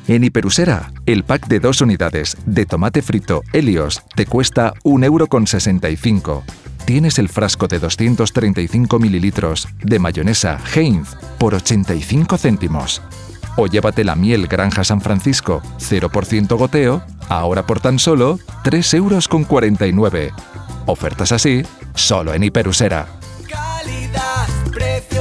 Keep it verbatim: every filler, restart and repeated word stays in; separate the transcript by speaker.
Speaker 1: En Hiperusera, el pack de dos unidades de tomate frito Helios te cuesta un euro con sesenta y cinco. Tienes el frasco de doscientos treinta y cinco mililitros de mayonesa Heinz por ochenta y cinco céntimos. O llévate la miel Granja San Francisco cero por ciento goteo, ahora por tan solo tres euros con cuarenta y nueve. Ofertas así, solo en Hiperusera.
Speaker 2: Calidad, precio.